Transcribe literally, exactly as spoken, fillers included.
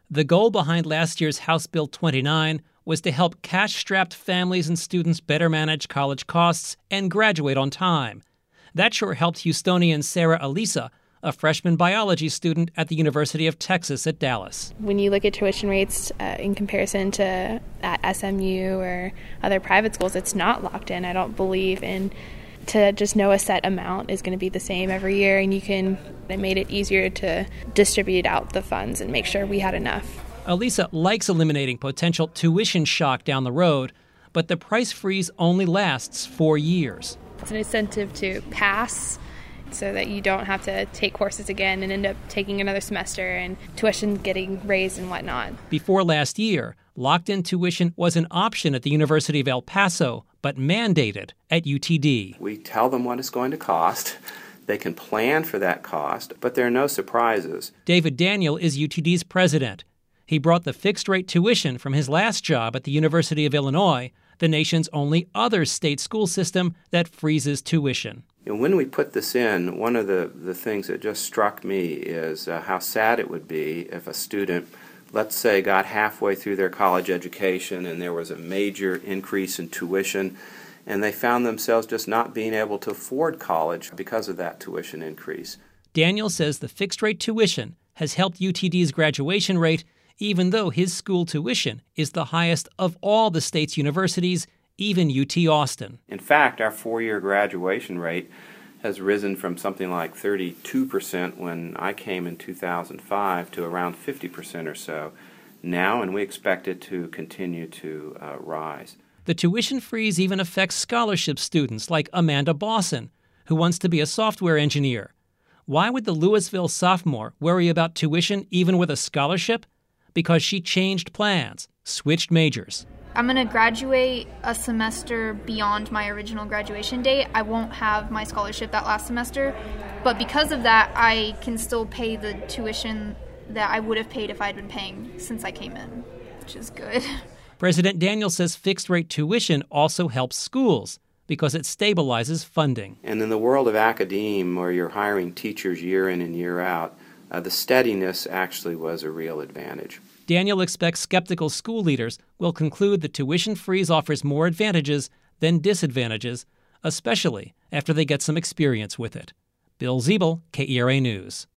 The goal behind last year's House Bill twenty-nine was to help cash-strapped families and students better manage college costs and graduate on time. That sure helped Houstonian Sarah Alisa, a freshman biology student at the University of Texas at Dallas. When you look at tuition rates uh, in comparison to at S M U or other private schools, it's not locked in. I don't believe in to just know a set amount is going to be the same every year, and you can, it made it easier to distribute out the funds and make sure we had enough. Alisa likes eliminating potential tuition shock down the road, but the price freeze only lasts four years. It's an incentive to pass so that you don't have to take courses again and end up taking another semester and tuition getting raised and whatnot. Before last year, locked-in tuition was an option at the University of El Paso, but mandated at U T D. We tell them what it's going to cost. They can plan for that cost, but there are no surprises. David Daniel is U T D's president. He brought the fixed-rate tuition from his last job at the University of Illinois, the nation's only other state school system that freezes tuition. And when we put this in, one of the, the things that just struck me is uh, how sad it would be if a student, let's say, got halfway through their college education and there was a major increase in tuition, and they found themselves just not being able to afford college because of that tuition increase. Daniel says the fixed-rate tuition has helped U T D's graduation rate, even though his school tuition is the highest of all the state's universities, even U T Austin. In fact, our four-year graduation rate has risen from something like thirty-two percent when I came in two thousand five to around fifty percent or so now, and we expect it to continue to uh, rise. The tuition freeze even affects scholarship students like Amanda Bosson, who wants to be a software engineer. Why would the Louisville sophomore worry about tuition even with a scholarship? Because she changed plans, switched majors. I'm going to graduate a semester beyond my original graduation date. I won't have my scholarship that last semester, but because of that, I can still pay the tuition that I would have paid if I'd been paying since I came in, which is good. President Daniel says fixed-rate tuition also helps schools because it stabilizes funding. And in the world of academe, where you're hiring teachers year in and year out, uh, the steadiness actually was a real advantage. Daniel expects skeptical school leaders will conclude the tuition freeze offers more advantages than disadvantages, especially after they get some experience with it. Bill Ziebel, K E R A News.